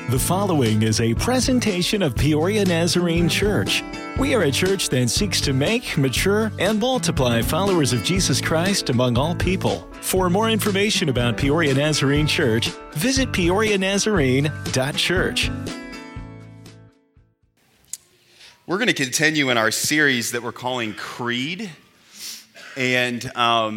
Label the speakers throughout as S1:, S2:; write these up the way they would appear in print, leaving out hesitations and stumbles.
S1: The following is a presentation of Peoria Nazarene Church. We are a church that seeks to make, mature, and multiply followers of Jesus Christ among all people. For more information about Peoria Nazarene Church, visit peorianazarene.church.
S2: We're going to continue in our series that we're calling Creed. And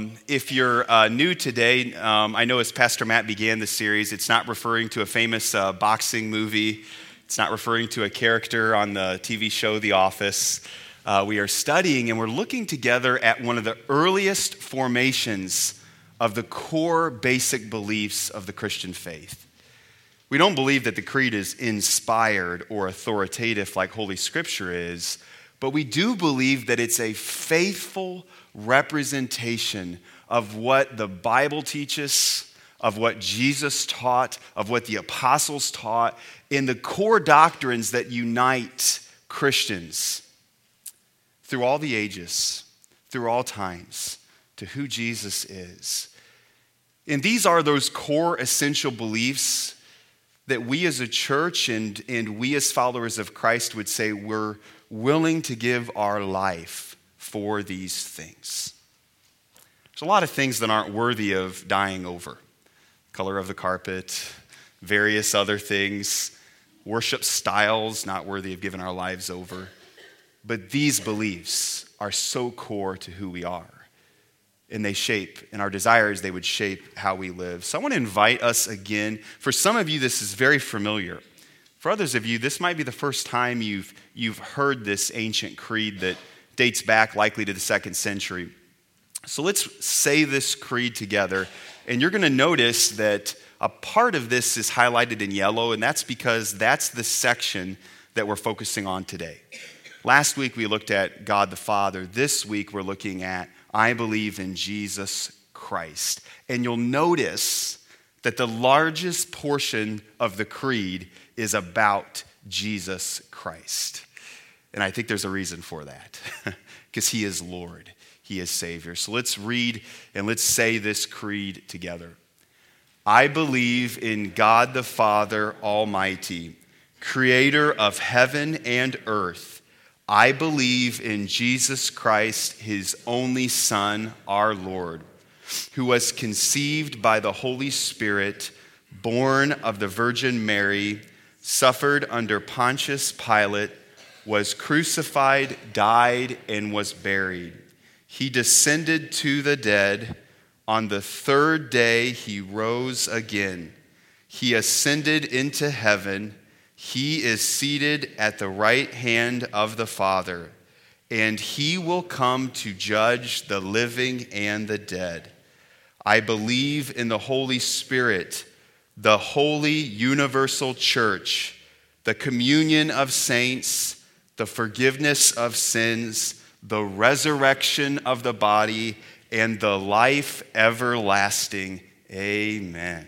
S2: if you're new today, I know as Pastor Matt began the series, it's not referring to a famous boxing movie. It's not referring to a character on the TV show The Office. We are studying and we're looking together at one of the earliest formations of the core basic beliefs of the Christian faith. We don't believe that the creed is inspired or authoritative like Holy Scripture is, but we do believe that it's a faithful representation of what the Bible teaches, of what Jesus taught, of what the apostles taught, in the core doctrines that unite Christians through all the ages, through all times, to who Jesus is. And these are those core essential beliefs that we as a church and we as followers of Christ would say we're willing to give our life for these things. There's a lot of things that aren't worthy of dying over. Color of the carpet, various other things, worship styles not worthy of giving our lives over. But these beliefs are so core to who we are. And they shape, and our desires, they would shape how we live. So I want to invite us again. For some of you, this is very familiar. For others of you, this might be the first time you've heard this ancient creed that dates back likely to the 2nd century. So let's say this creed together. And you're going to notice that a part of this is highlighted in yellow, and that's because that's the section that we're focusing on today. Last week we looked at God the Father. This week we're looking at I believe in Jesus Christ. And you'll notice that the largest portion of the creed is about Jesus Christ. And I think there's a reason for that, because he is Lord, he is Savior. So let's read and let's say this creed together. I believe in God the Father Almighty, creator of heaven and earth. I believe in Jesus Christ, his only Son, our Lord, who was conceived by the Holy Spirit, born of the Virgin Mary, suffered under Pontius Pilate, was crucified, died, and was buried. He descended to the dead. On the third day, he rose again. He ascended into heaven. He is seated at the right hand of the Father, and he will come to judge the living and the dead. I believe in the Holy Spirit, the holy universal church, the communion of saints, the forgiveness of sins, the resurrection of the body, and the life everlasting. Amen.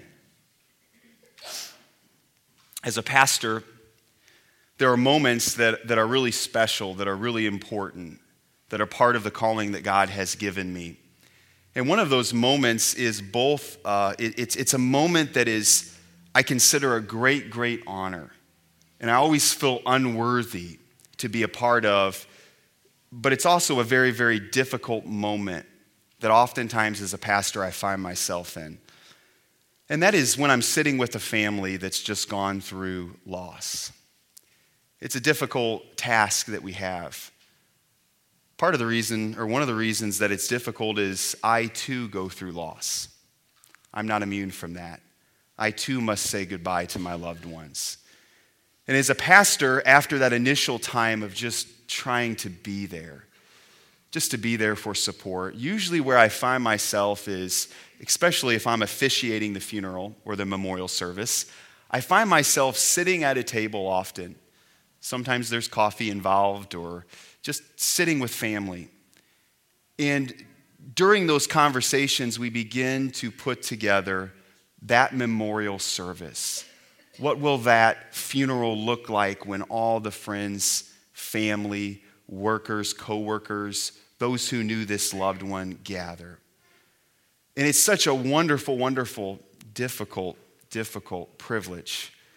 S2: As a pastor, there are moments that are really special, that are really important, that are part of the calling that God has given me. And one of those moments is both, it's a moment that is, I consider a great, great honor. And I always feel unworthy to be a part of, but it's also a very, very difficult moment that oftentimes as a pastor I find myself in. And that is when I'm sitting with a family that's just gone through loss. It's a difficult task that we have. Part of the reason, or one of the reasons that it's difficult is I too go through loss. I'm not immune from that. I too must say goodbye to my loved ones. And as a pastor, after that initial time of just trying to be there, just to be there for support, usually where I find myself is, especially if I'm officiating the funeral or the memorial service, I find myself sitting at a table often. Sometimes there's coffee involved or just sitting with family. And during those conversations, we begin to put together that memorial service. What will that funeral look like when all the friends, family, workers, co-workers, those who knew this loved one gather? And it's such a wonderful, wonderful, difficult privilege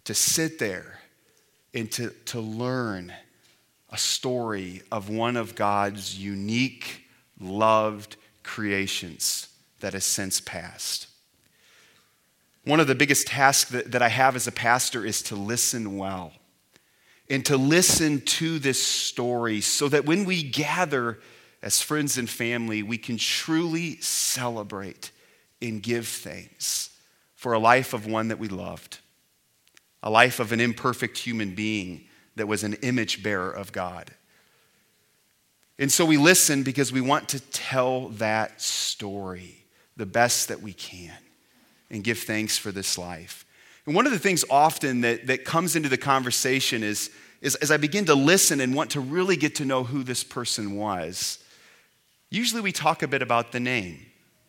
S2: to sit there and to learn a story of one of God's unique, loved creations that has since passed. One of the biggest tasks that I have as a pastor is to listen well and to listen to this story so that when we gather as friends and family, we can truly celebrate and give thanks for a life of one that we loved, a life of an imperfect human being that was an image bearer of God. And so we listen because we want to tell that story the best that we can and give thanks for this life. And one of the things often that comes into the conversation is as I begin to listen and want to really get to know who this person was, usually we talk a bit about the name.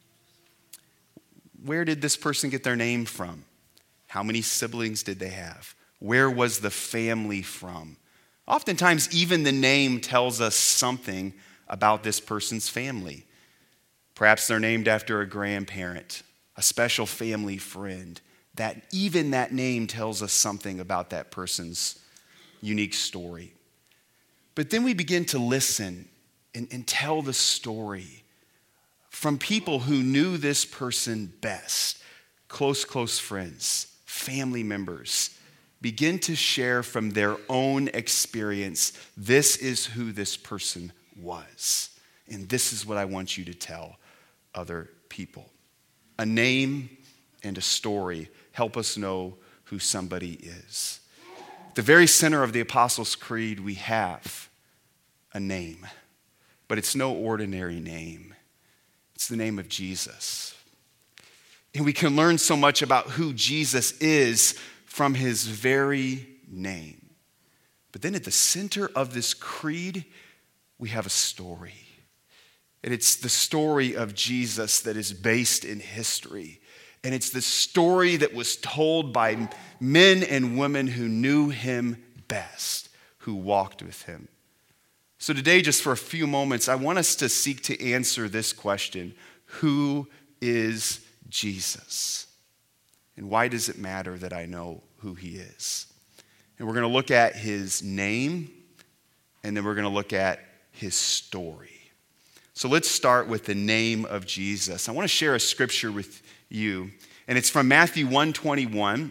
S2: Where did this person get their name from? How many siblings did they have? Where was the family from? Oftentimes, even the name tells us something about this person's family. Perhaps they're named after a grandparent, a special family friend. Even that name tells us something about that person's unique story. But then we begin to listen and tell the story from people who knew this person best, close friends, family members, begin to share from their own experience. This is who this person was, and this is what I want you to tell other people. A name and a story help us know who somebody is. At the very center of the Apostles' Creed, we have a name, but it's no ordinary name. It's the name of Jesus. And we can learn so much about who Jesus is from his very name. But then at the center of this creed, we have a story. And it's the story of Jesus that is based in history. And it's the story that was told by men and women who knew him best, who walked with him. So today, just for a few moments, I want us to seek to answer this question: who is Jesus? And why does it matter that I know who he is? And we're going to look at his name, and then we're going to look at his story. So let's start with the name of Jesus. I want to share a scripture with you, and it's from Matthew 1:21.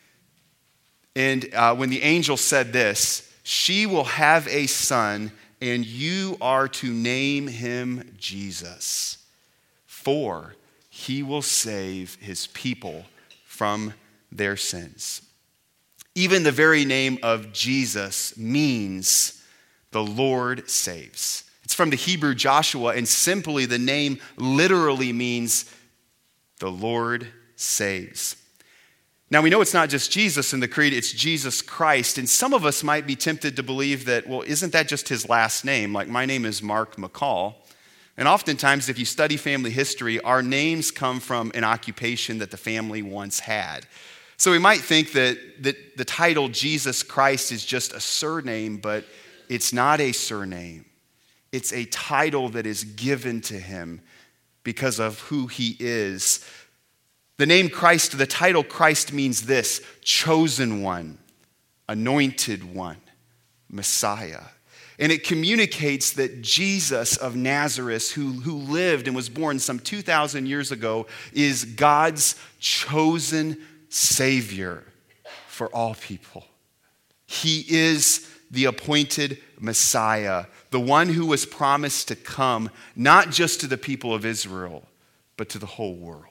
S2: And when the angel said this, "She will have a son, and you are to name him Jesus, for he will save his people from their sins." Even the very name of Jesus means the Lord saves. It's from the Hebrew Joshua, and simply the name literally means the Lord saves. Now, we know it's not just Jesus in the creed, it's Jesus Christ. And some of us might be tempted to believe that, well, isn't that just his last name? Like, my name is Mark McCall. And oftentimes, if you study family history, our names come from an occupation that the family once had. So we might think that the title Jesus Christ is just a surname, but it's not a surname. It's a title that is given to him because of who he is. The name Christ, the title Christ means this: chosen one, anointed one, Messiah. And it communicates that Jesus of Nazareth, who lived and was born some 2,000 years ago, is God's chosen Savior for all people. He is the appointed Messiah, the one who was promised to come, not just to the people of Israel, but to the whole world.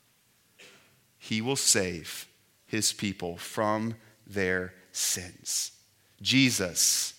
S2: He will save his people from their sins. Jesus,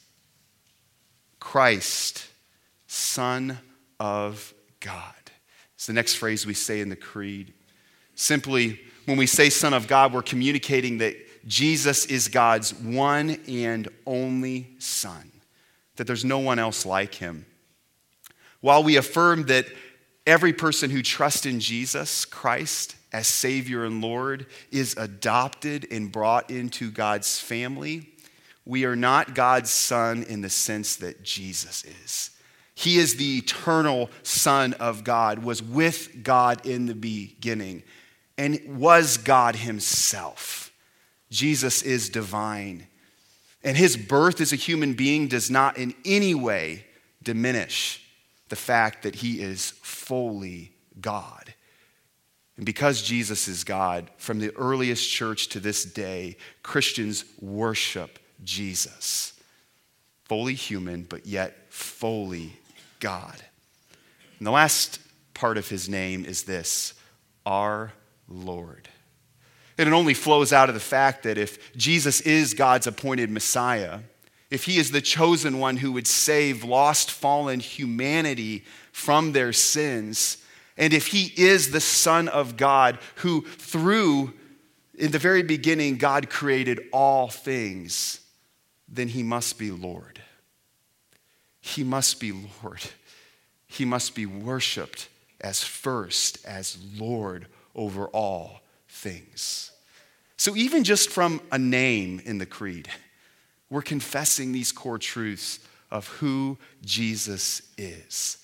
S2: Christ, Son of God. It's the next phrase we say in the creed. Simply, when we say Son of God, we're communicating that Jesus is God's one and only Son, that there's no one else like him. While we affirm that every person who trusts in Jesus Christ as Savior and Lord is adopted and brought into God's family, we are not God's son in the sense that Jesus is. He is the eternal Son of God, was with God in the beginning, and was God himself. Jesus is divine. And his birth as a human being does not in any way diminish the fact that he is fully God. And because Jesus is God, from the earliest church to this day, Christians worship Jesus. Fully human, but yet fully God. And the last part of his name is this: our Lord. And it only flows out of the fact that if Jesus is God's appointed Messiah, if he is the chosen one who would save lost, fallen humanity from their sins, and if he is the Son of God who in the very beginning, God created all things, then he must be Lord. He must be Lord. He must be worshiped as first, as Lord over all things. So even just from a name in the creed, we're confessing these core truths of who Jesus is.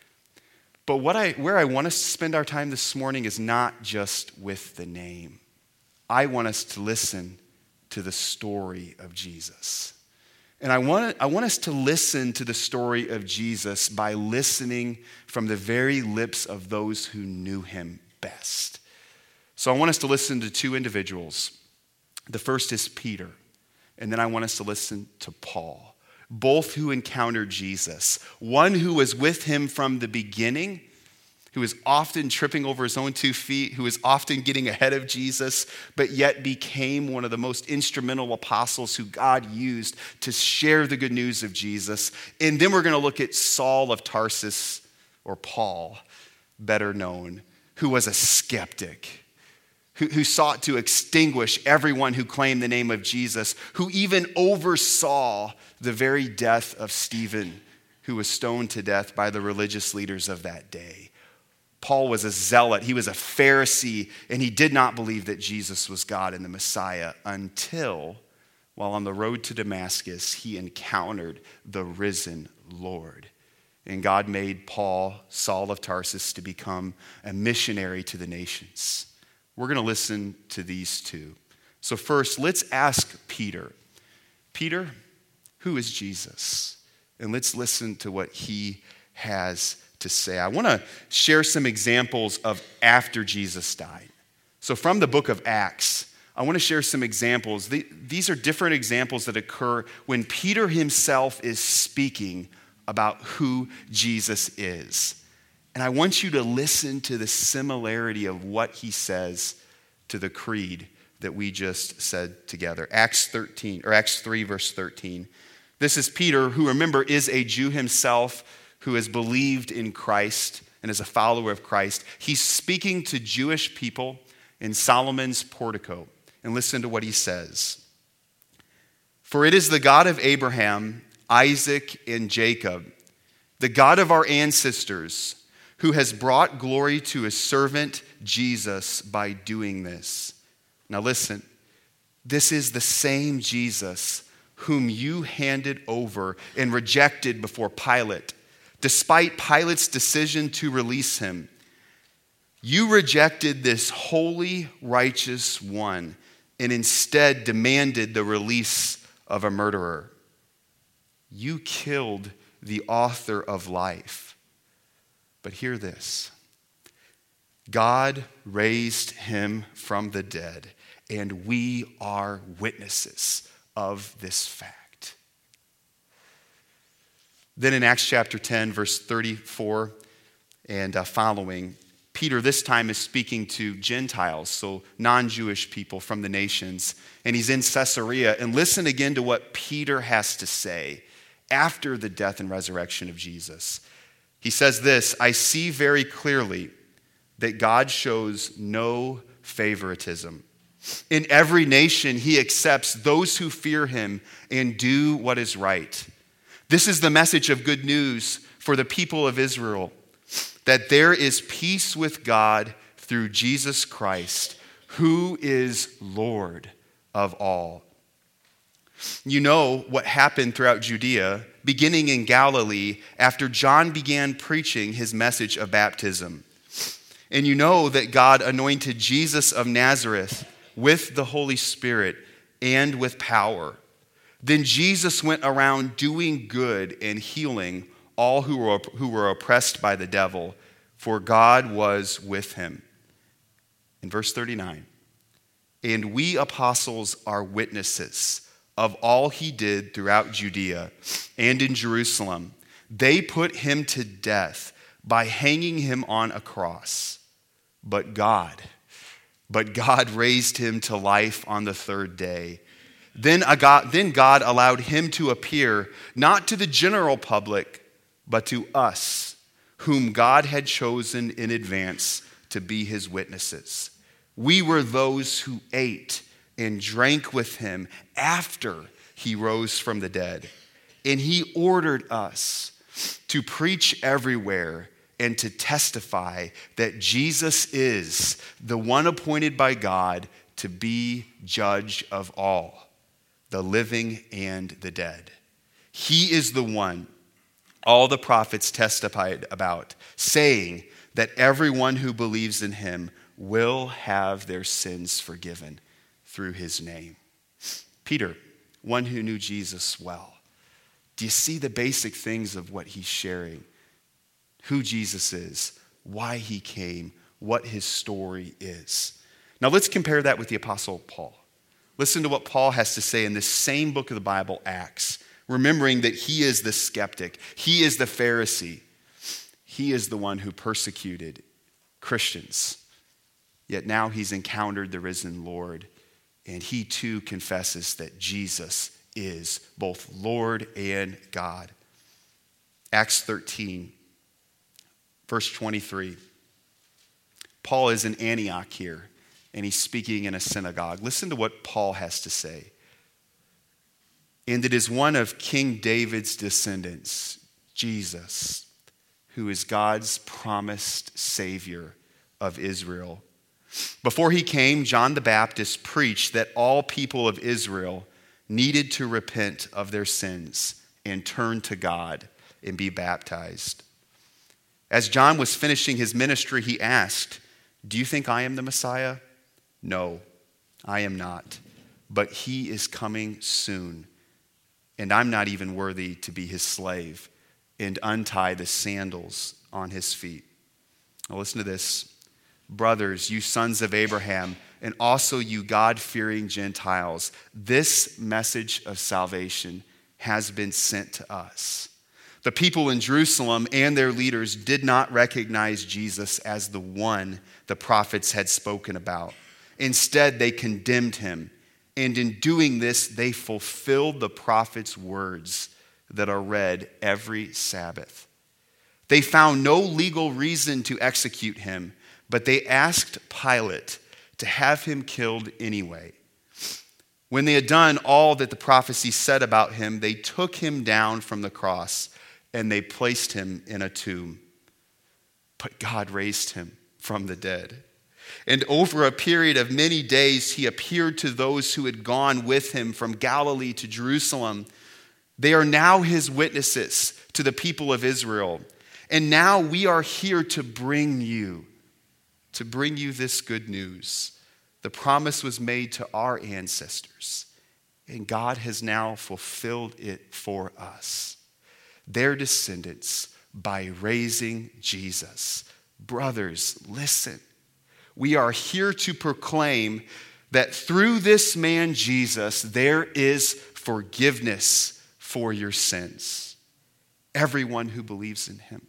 S2: But where I want us to spend our time this morning is not just with the name. I want us to listen to the story of Jesus. And I want us to listen to the story of Jesus by listening from the very lips of those who knew him best. So I want us to listen to two individuals. The first is Peter, and then I want us to listen to Paul, both who encountered Jesus. One who was with him from the beginning, who was often tripping over his own 2 feet, who was often getting ahead of Jesus, but yet became one of the most instrumental apostles who God used to share the good news of Jesus. And then we're going to look at Saul of Tarsus, or Paul, better known, who was a skeptic, who sought to extinguish everyone who claimed the name of Jesus, who even oversaw the very death of Stephen, who was stoned to death by the religious leaders of that day. Paul was a zealot. He was a Pharisee, and he did not believe that Jesus was God and the Messiah until, while on the road to Damascus, he encountered the risen Lord. And God made Paul, Saul of Tarsus, to become a missionary to the nations. We're going to listen to these two. So first, let's ask Peter. Peter, who is Jesus? And let's listen to what he has to say. I want to share some examples of after Jesus died. So from the book of Acts, I want to share some examples. These are different examples that occur when Peter himself is speaking about who Jesus is. And I want you to listen to the similarity of what he says to the creed that we just said together. Acts 3, verse 13. This is Peter, who, remember, is a Jew himself, who has believed in Christ and is a follower of Christ. He's speaking to Jewish people in Solomon's portico. And listen to what he says. For it is the God of Abraham, Isaac, and Jacob, the God of our ancestors, who has brought glory to his servant Jesus by doing this. Now listen, this is the same Jesus whom you handed over and rejected before Pilate, despite Pilate's decision to release him. You rejected this holy, righteous one and instead demanded the release of a murderer. You killed the author of life. But hear this. God raised him from the dead, and we are witnesses of this fact. Then in Acts chapter 10, verse 34 and following, Peter this time is speaking to Gentiles, so non-Jewish people from the nations, and he's in Caesarea. And listen again to what Peter has to say after the death and resurrection of Jesus. He says this, I see very clearly that God shows no favoritism. In every nation, he accepts those who fear him and do what is right. This is the message of good news for the people of Israel, that there is peace with God through Jesus Christ, who is Lord of all. You know what happened throughout Judea, beginning in Galilee, after John began preaching his message of baptism. And you know that God anointed Jesus of Nazareth with the Holy Spirit and with power. Then Jesus went around doing good and healing all who were oppressed by the devil, for God was with him. In verse 39, and we apostles are witnesses of all he did throughout Judea and in Jerusalem. They put him to death by hanging him on a cross. But God raised him to life on the third day. Then God allowed him to appear, not to the general public, but to us, whom God had chosen in advance to be his witnesses. We were those who ate and drank with him after he rose from the dead. And he ordered us to preach everywhere and to testify that Jesus is the one appointed by God to be judge of all, the living and the dead. He is the one all the prophets testified about, saying that everyone who believes in him will have their sins forgiven through his name. Peter, one who knew Jesus well. Do you see the basic things of what he's sharing? Who Jesus is, why he came, what his story is. Now let's compare that with the Apostle Paul. Listen to what Paul has to say in this same book of the Bible, Acts, remembering that he is the skeptic, he is the Pharisee, he is the one who persecuted Christians. Yet now he's encountered the risen Lord, and he too confesses that Jesus is both Lord and God. Acts 13, verse 23. Paul is in Antioch here, and he's speaking in a synagogue. Listen to what Paul has to say. And it is one of King David's descendants, Jesus, who is God's promised Savior of Israel. Before he came, John the Baptist preached that all people of Israel needed to repent of their sins and turn to God and be baptized. As John was finishing his ministry, he asked, "Do you think I am the Messiah?" "No, I am not. But he is coming soon, and I'm not even worthy to be his slave and untie the sandals on his feet." Now listen to this. "Brothers, you sons of Abraham, and also you God-fearing Gentiles, this message of salvation has been sent to us. The people in Jerusalem and their leaders did not recognize Jesus as the one the prophets had spoken about. Instead, they condemned him, and in doing this, they fulfilled the prophets' words that are read every Sabbath. They found no legal reason to execute him, but they asked Pilate to have him killed anyway. When they had done all that the prophecy said about him, they took him down from the cross and they placed him in a tomb. But God raised him from the dead. And over a period of many days, he appeared to those who had gone with him from Galilee to Jerusalem. They are now his witnesses to the people of Israel. And now we are here to bring you this good news. The promise was made to our ancestors, and God has now fulfilled it for us, their descendants, by raising Jesus. Brothers, listen. We are here to proclaim that through this man Jesus, there is forgiveness for your sins. Everyone who believes in him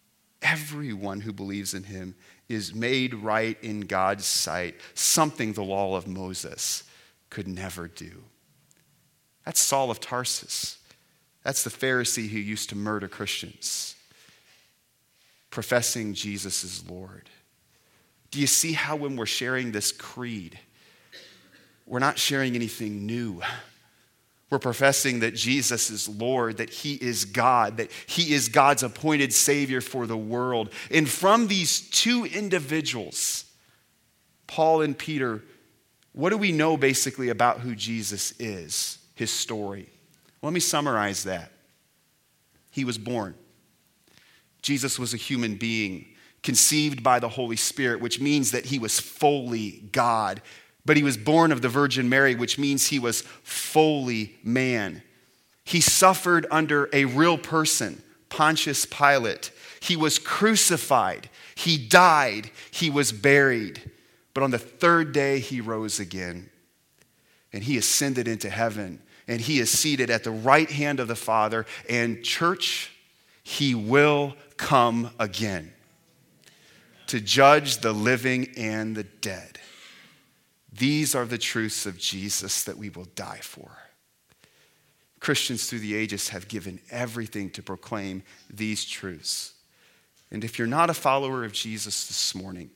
S2: is made right in God's sight, something the law of Moses could never do. That's Saul of Tarsus. That's the Pharisee who used to murder Christians, professing Jesus as Lord. Do you see how when we're sharing this creed, we're not sharing anything new? We're professing that Jesus is Lord, that he is God, that he is God's appointed Savior for the world. And from these two individuals, Paul and Peter, what do we know basically about who Jesus is, his story? Let me summarize that. He was born. Jesus was a human being, conceived by the Holy Spirit, which means that he was fully God, But he was born of the Virgin Mary, which means he was fully man. He suffered under a real person, Pontius Pilate. He was crucified. He died. He was buried. But on the third day, he rose again. And he ascended into heaven. And he is seated at the right hand of the Father. And church, he will come again to judge the living and the dead. These are the truths of Jesus that we will die for. Christians through the ages have given everything to proclaim these truths. And if you're not a follower of Jesus this morning,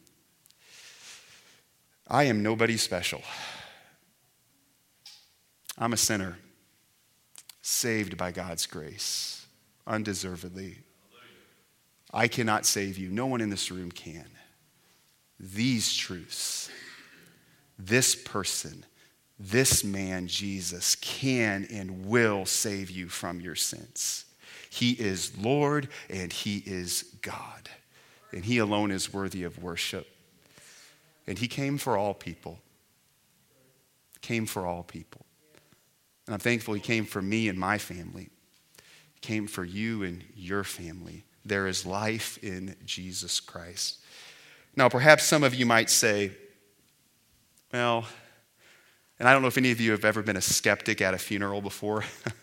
S2: I am nobody special. I'm a sinner, saved by God's grace, undeservedly. I cannot save you. No one in this room can. These truths, this person, this man, Jesus, can and will save you from your sins. He is Lord and he is God. And he alone is worthy of worship. And he came for all people. Came for all people. And I'm thankful he came for me and my family. He came for you and your family. There is life in Jesus Christ. Now, perhaps some of you might say, well, and I don't know if any of you have ever been a skeptic at a funeral before.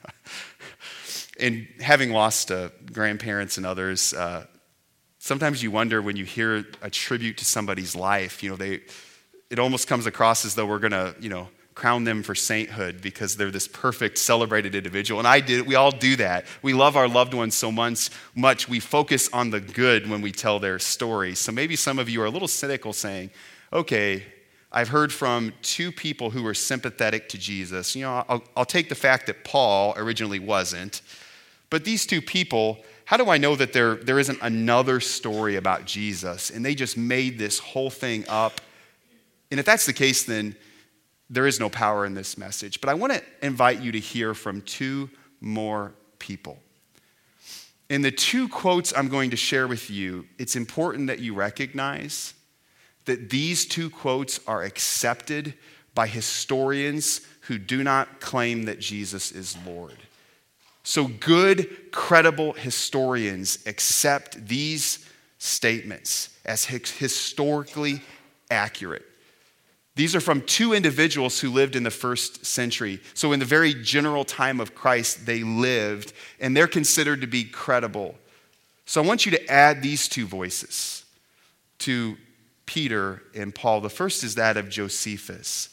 S2: And having lost grandparents and others, sometimes you wonder when you hear a tribute to somebody's life, it almost comes across as though we're going to, crown them for sainthood because they're this perfect, celebrated individual. And we all do that. We love our loved ones so much, we focus on the good when we tell their story. So maybe some of you are a little cynical saying, okay, I've heard from two people who were sympathetic to Jesus. I'll take the fact that Paul originally wasn't. But these two people, how do I know that there isn't another story about Jesus and they just made this whole thing up? And if that's the case, then there is no power in this message. But I want to invite you to hear from two more people. In the two quotes I'm going to share with you, it's important that you recognize that these two quotes are accepted by historians who do not claim that Jesus is Lord. So good, credible historians accept these statements as historically accurate. These are from two individuals who lived in the first century. So in the very general time of Christ, they lived, and they're considered to be credible. So I want you to add these two voices to Peter and Paul. The first is that of Josephus.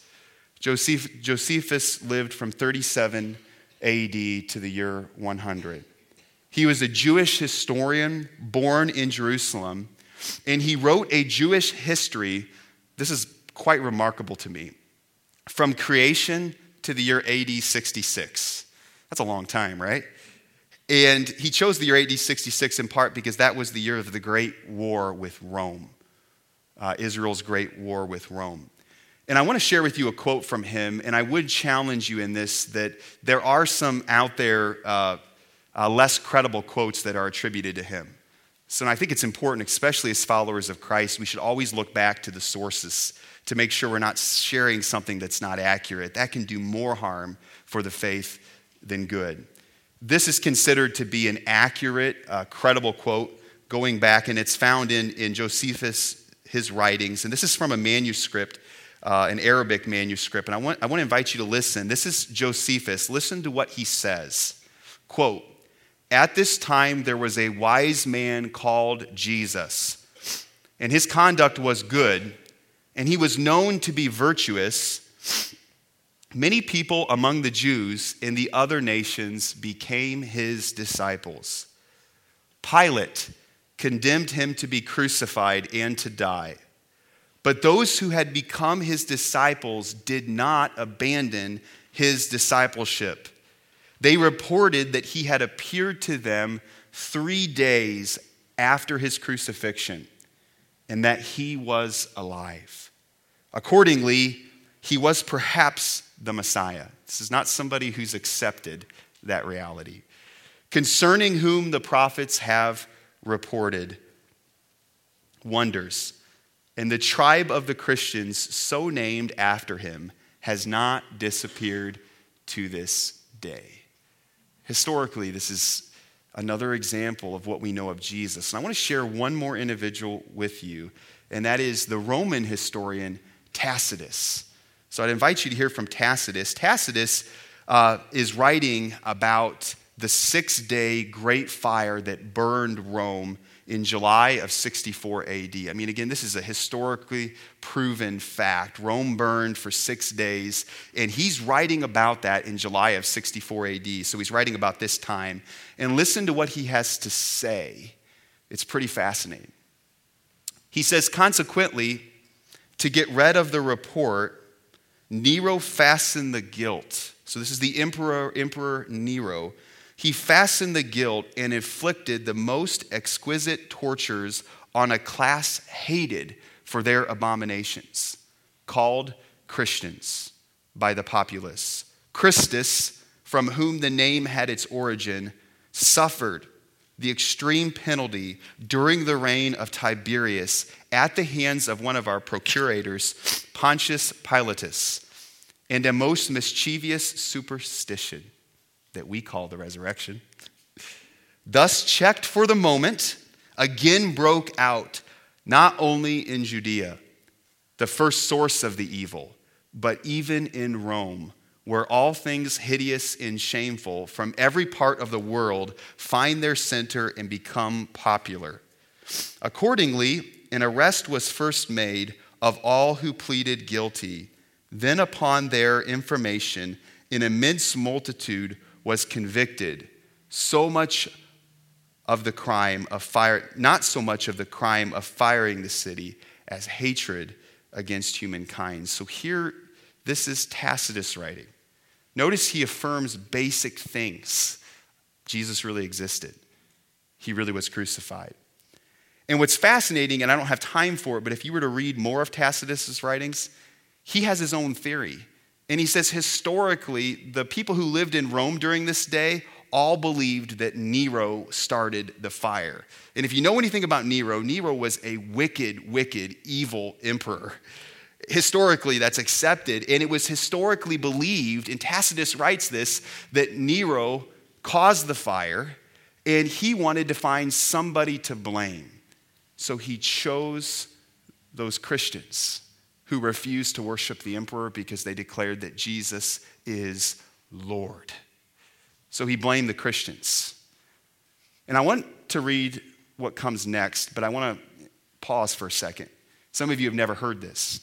S2: Josephus lived from 37 AD to the year 100. He was a Jewish historian born in Jerusalem, and he wrote a Jewish history. This is quite remarkable to me. From creation to the year AD 66. That's a long time, right? And he chose the year AD 66 in part because that was the year of the Great War with Rome. Israel's Great War with Rome. And I want to share with you a quote from him, and I would challenge you in this that there are some out there less credible quotes that are attributed to him. So I think it's important, especially as followers of Christ, we should always look back to the sources to make sure we're not sharing something that's not accurate. That can do more harm for the faith than good. This is considered to be an accurate, credible quote going back, and it's found in Josephus, his writings. And this is from a manuscript, an Arabic manuscript. And I want to invite you to listen. This is Josephus. Listen to what he says. Quote, "At this time there was a wise man called Jesus, and his conduct was good, and he was known to be virtuous. Many people among the Jews in the other nations became his disciples. Pilate condemned him to be crucified and to die. But those who had become his disciples did not abandon his discipleship. They reported that he had appeared to them 3 days after his crucifixion, and that he was alive. Accordingly, he was perhaps the Messiah." This is not somebody who's accepted that reality. "Concerning whom the prophets have reported wonders, And the tribe of the Christians, so named after him, has not disappeared to this day. Historically, this is another example of what we know of Jesus. And I want to share one more individual with you, and that is the Roman historian Tacitus. So I'd invite you to hear from Tacitus. Tacitus is writing about the 6-day great fire that burned Rome in July of 64 AD. I mean, again, this is a historically proven fact. Rome burned for 6 days, and he's writing about that in July of 64 AD. So he's writing about this time. And listen to what he has to say. It's pretty fascinating. He says, consequently, to get rid of the report, Nero fastened the guilt. So this is the Emperor Nero. He fastened the guilt and inflicted the most exquisite tortures on a class hated for their abominations, called Christians by the populace. Christus, from whom the name had its origin, suffered the extreme penalty during the reign of Tiberius at the hands of one of our procurators, Pontius Pilatus, and a most mischievous superstition that we call the resurrection, thus checked for the moment, again broke out, not only in Judea, the first source of the evil, but even in Rome, where all things hideous and shameful from every part of the world find their center and become popular. Accordingly, an arrest was first made of all who pleaded guilty. Then upon their information, an immense multitude was convicted, so much of the crime of fire, not so much of the crime of firing the city as hatred against humankind. So here, this is Tacitus writing. Notice he affirms basic things. Jesus really existed. He really was crucified. And what's fascinating, and I don't have time for it, but if you were to read more of Tacitus's writings, he has his own theory. And he says historically, the people who lived in Rome during this day all believed that Nero started the fire. And if you know anything about Nero, Nero was a wicked, wicked, evil emperor. Historically, that's accepted. And it was historically believed, and Tacitus writes this, that Nero caused the fire and he wanted to find somebody to blame. So he chose those Christians who refused to worship the emperor because they declared that Jesus is Lord. So he blamed the Christians. And I want to read what comes next, but I want to pause for a second. Some of you have never heard this.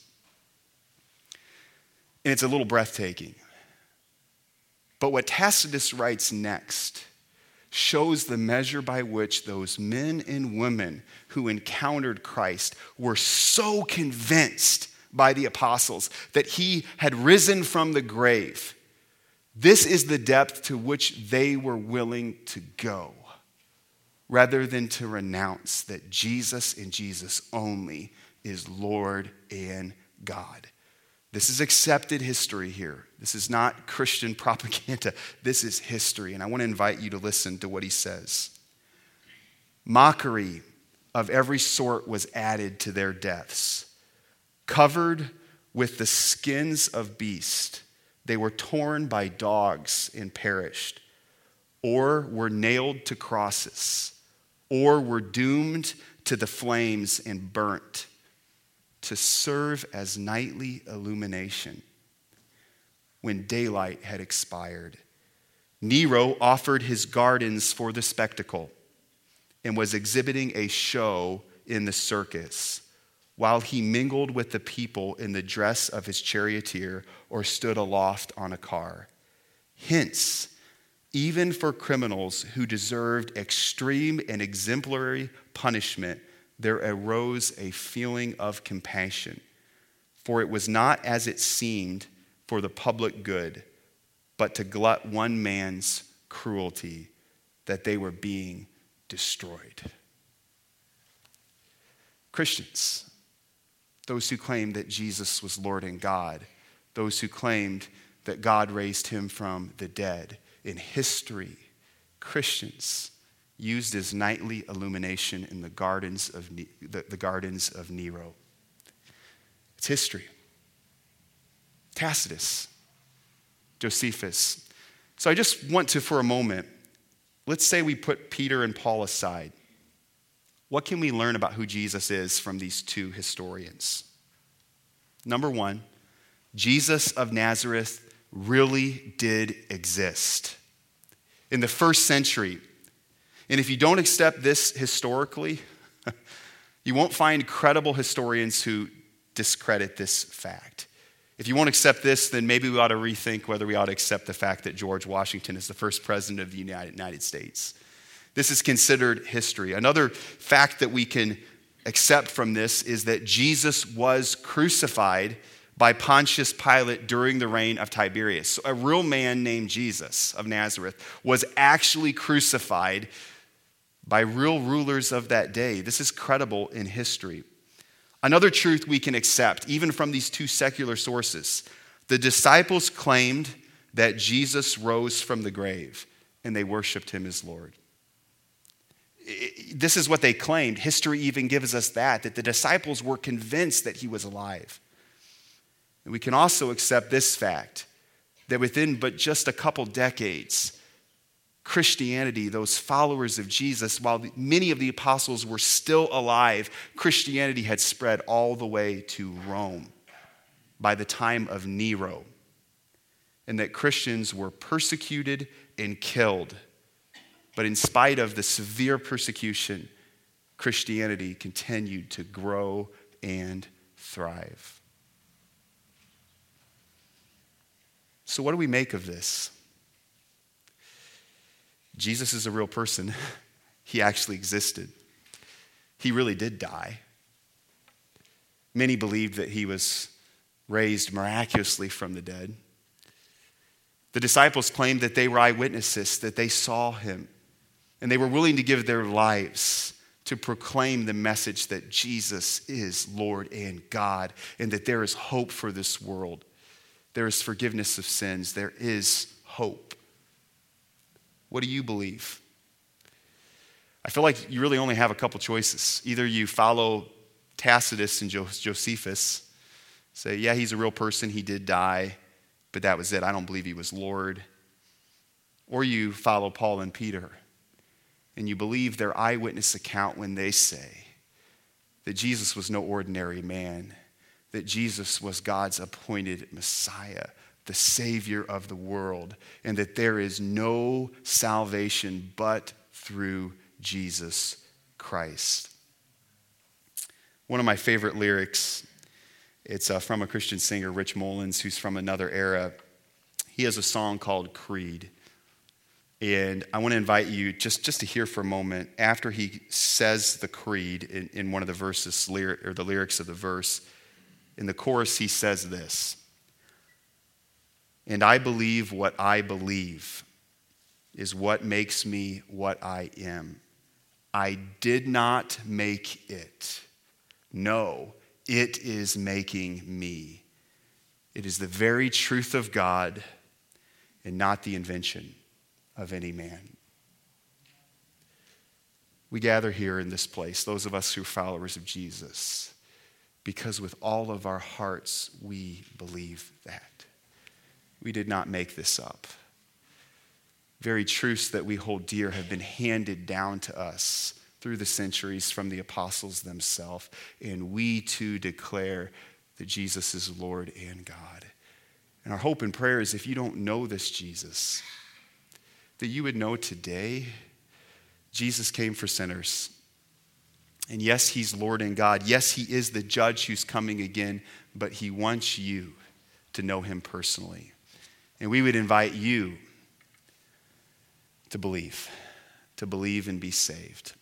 S2: And it's a little breathtaking. But what Tacitus writes next shows the measure by which those men and women who encountered Christ were so convinced by the apostles that he had risen from the grave. This is the depth to which they were willing to go, rather than to renounce that Jesus and Jesus only is Lord and God. This is accepted history here. This is not Christian propaganda. This is history. And I want to invite you to listen to what he says. Mockery of every sort was added to their deaths. Covered with the skins of beasts, they were torn by dogs and perished, or were nailed to crosses, or were doomed to the flames and burnt, to serve as nightly illumination when daylight had expired. Nero offered his gardens for the spectacle and was exhibiting a show in the circus, while he mingled with the people in the dress of his charioteer or stood aloft on a car. Hence, even for criminals who deserved extreme and exemplary punishment, there arose a feeling of compassion, for it was not as it seemed for the public good, but to glut one man's cruelty, that they were being destroyed. Christians, those who claimed that Jesus was Lord and God, those who claimed that God raised him from the dead. In history, Christians used as nightly illumination in the gardens of Nero. It's history. Tacitus, Josephus. So I just want to, for a moment, let's say we put Peter and Paul aside. What can we learn about who Jesus is from these two historians? Number one, Jesus of Nazareth really did exist. In the first century, and if you don't accept this historically, you won't find credible historians who discredit this fact. If you won't accept this, then maybe we ought to rethink whether we ought to accept the fact that George Washington is the first president of the United States. This is considered history. Another fact that we can accept from this is that Jesus was crucified by Pontius Pilate during the reign of Tiberius. So a real man named Jesus of Nazareth was actually crucified by real rulers of that day. This is credible in history. Another truth we can accept, even from these two secular sources, the disciples claimed that Jesus rose from the grave, and they worshiped him as Lord. This is what they claimed. History even gives us that the disciples were convinced that he was alive. And we can also accept this fact, that within but just a couple decades, Christianity, those followers of Jesus, while many of the apostles were still alive, Christianity had spread all the way to Rome by the time of Nero, and that Christians were persecuted and killed. But in spite of the severe persecution, Christianity continued to grow and thrive. So what do we make of this? Jesus is a real person. He actually existed. He really did die. Many believed that he was raised miraculously from the dead. The disciples claimed that they were eyewitnesses, that they saw him, and they were willing to give their lives to proclaim the message that Jesus is Lord and God, and that there is hope for this world. There is forgiveness of sins. There is hope. What do you believe? I feel like you really only have a couple choices. Either you follow Tacitus and Josephus, say, yeah, he's a real person, he did die, but that was it. I don't believe he was Lord. Or you follow Paul and Peter, and you believe their eyewitness account when they say that Jesus was no ordinary man, that Jesus was God's appointed Messiah, the Savior of the world, and that there is no salvation but through Jesus Christ. One of my favorite lyrics, it's from a Christian singer, Rich Mullins, who's from another era. He has a song called Creed. And I want to invite you just to hear for a moment, after he says the creed in one of the verses, or the lyrics of the verse, in the chorus he says this: "And I believe what I believe is what makes me what I am. I did not make it. No, it is making me. It is the very truth of God and not the invention of any man." We gather here in this place, those of us who are followers of Jesus, because with all of our hearts we believe that. We did not make this up. Very truths that we hold dear have been handed down to us through the centuries from the apostles themselves, and we too declare that Jesus is Lord and God. And our hope and prayer is, if you don't know this Jesus, that you would know today Jesus came for sinners. And yes, he's Lord and God. Yes, he is the judge who's coming again, but he wants you to know him personally. And we would invite you to believe and be saved.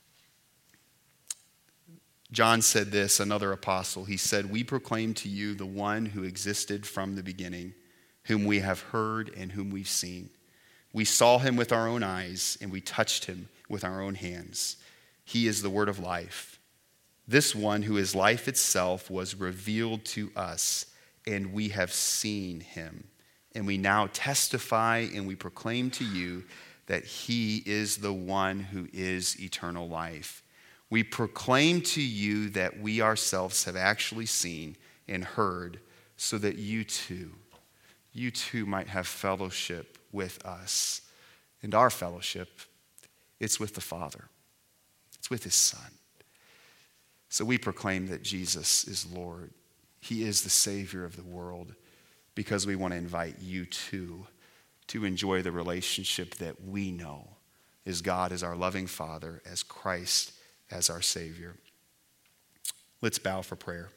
S2: John said this, another apostle. He said, "We proclaim to you the one who existed from the beginning, whom we have heard and whom we've seen. We saw him with our own eyes, and we touched him with our own hands. He is the word of life. This one who is life itself was revealed to us, and we have seen him. And we now testify and we proclaim to you that he is the one who is eternal life. We proclaim to you that we ourselves have actually seen and heard, so that you too might have fellowship with us. And our fellowship, it's with the Father. It's with his Son. So we proclaim that Jesus is Lord. He is the Savior of the world, because we want to invite you too to enjoy the relationship that we know is God as our loving Father, as Christ as our Savior. Let's bow for prayer.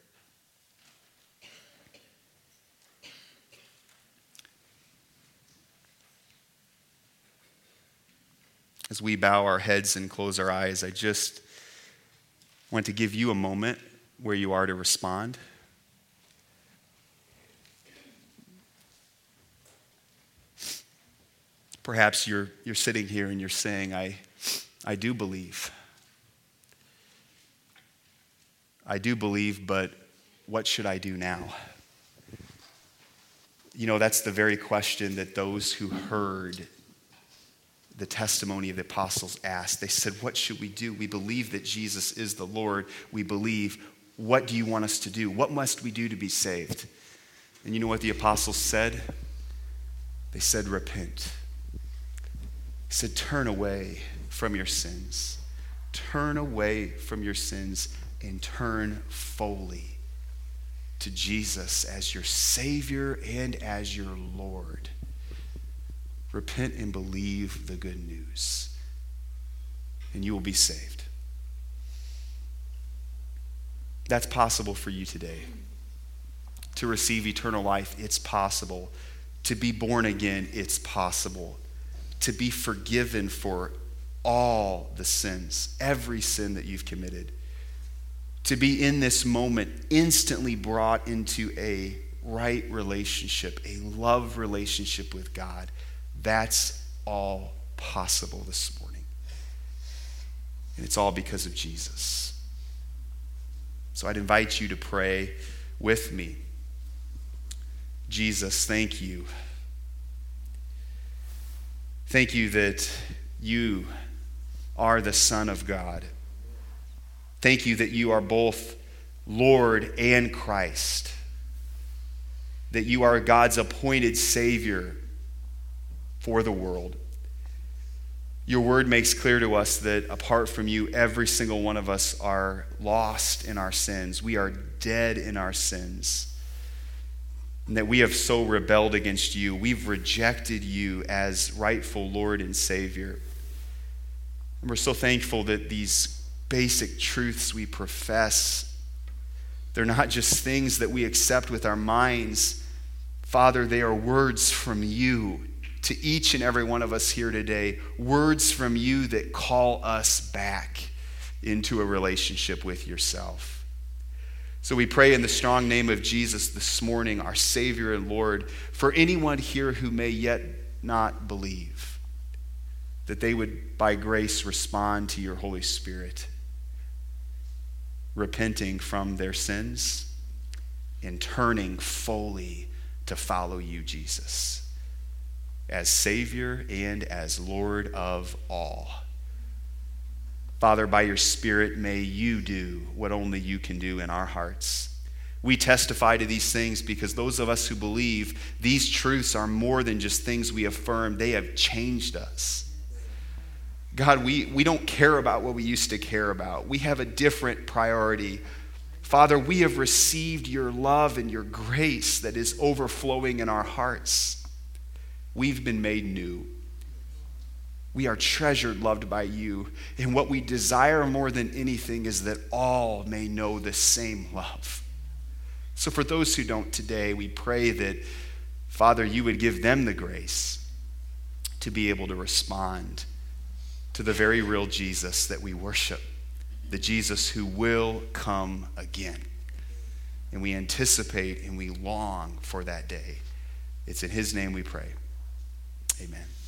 S2: As we bow our heads and close our eyes, I just want to give you a moment where you are to respond. Perhaps you're sitting here and you're saying, I do believe. I do believe, but what should I do now? You know, that's the very question that those who heard the testimony of the apostles asked. They said, what should we do? We believe that Jesus is the Lord. We believe. What do you want us to do? What must we do to be saved? And you know what the apostles said? They said, repent. He said, turn away from your sins. Turn away from your sins and turn fully to Jesus as your Savior and as your Lord. Repent and believe the good news, and you will be saved. That's possible for you today. To receive eternal life, it's possible. To be born again, it's possible. To be forgiven for all the sins, every sin that you've committed. To be in this moment instantly brought into a right relationship, a love relationship with God. That's all possible this morning. And it's all because of Jesus. So I'd invite you to pray with me. Jesus, thank you. Thank you that you are the Son of God. Thank you that you are both Lord and Christ. That you are God's appointed Savior for the world. Your word makes clear to us that apart from you, every single one of us are lost in our sins. We are dead in our sins. And that we have so rebelled against you. We've rejected you as rightful Lord and Savior. And we're so thankful that these basic truths we profess, they're not just things that we accept with our minds. Father, they are words from you to each and every one of us here today, words from you that call us back into a relationship with yourself. So we pray in the strong name of Jesus this morning, our Savior and Lord, for anyone here who may yet not believe, that they would by grace respond to your Holy Spirit, repenting from their sins and turning fully to follow you, Jesus, as Savior and as Lord of all. Father, by your Spirit, may you do what only you can do in our hearts. We testify to these things because those of us who believe these truths are more than just things we affirm. They have changed us. God, we don't care about what we used to care about. We have a different priority. Father, we have received your love and your grace that is overflowing in our hearts. We've been made new. We are treasured, loved by you. And what we desire more than anything is that all may know the same love. So for those who don't today, we pray that, Father, you would give them the grace to be able to respond to the very real Jesus that we worship, the Jesus who will come again. And we anticipate and we long for that day. It's in his name we pray. Amen.